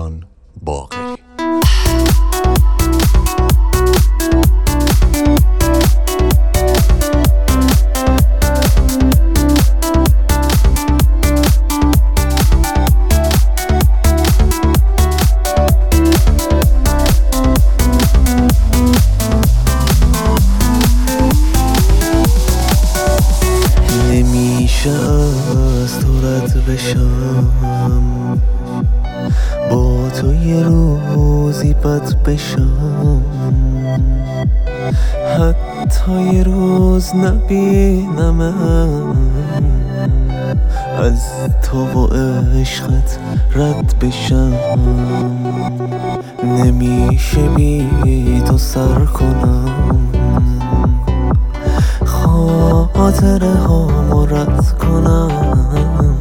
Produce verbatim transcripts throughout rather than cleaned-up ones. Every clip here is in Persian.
کامران باقری. نمیشه از تو رد بشم، با تو یه روزی بد بشم، حتی یه روز نبینم از تو و عشقت رد بشم. نمیشه بی تو سر کنم، خاطره هامو رد کنم،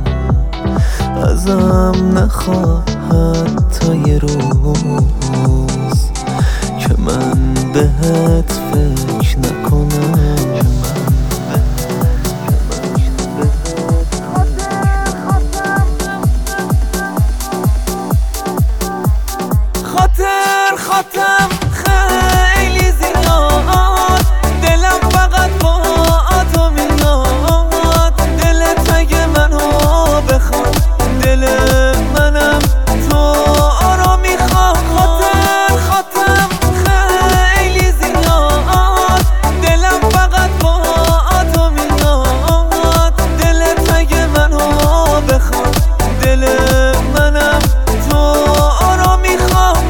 ازم نخواهد تا یه روز که من بهت فکر نکنم. خاطر خاطم خیلی زیاد، دلم فقط با تو میاد. دلت اگه منو بخواد، دل منم تو رو میخواد. خاطر خاطم خیلی زیاد، دلم فقط با تو میاد. دلت اگه منو بخواد، دل منم تو رو میخواد.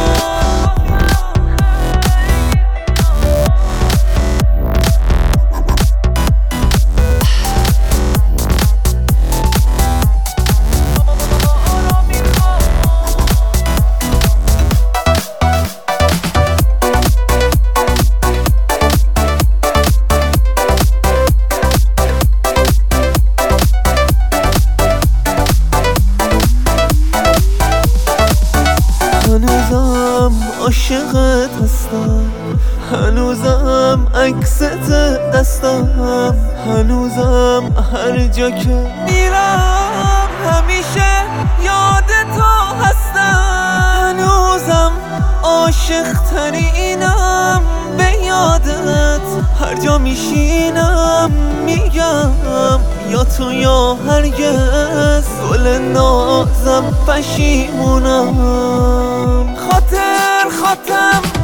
هنوزم عاشقت هستم، هنوزم عکست دستم، هنوزم هر جا که میرم همیشه یاد تو هستم. هنوزم عاشق ترینم به یادت، هر جا میشینم میگم یا تو یا هرگز. گل نازم پشیمونم. خاطر خاطم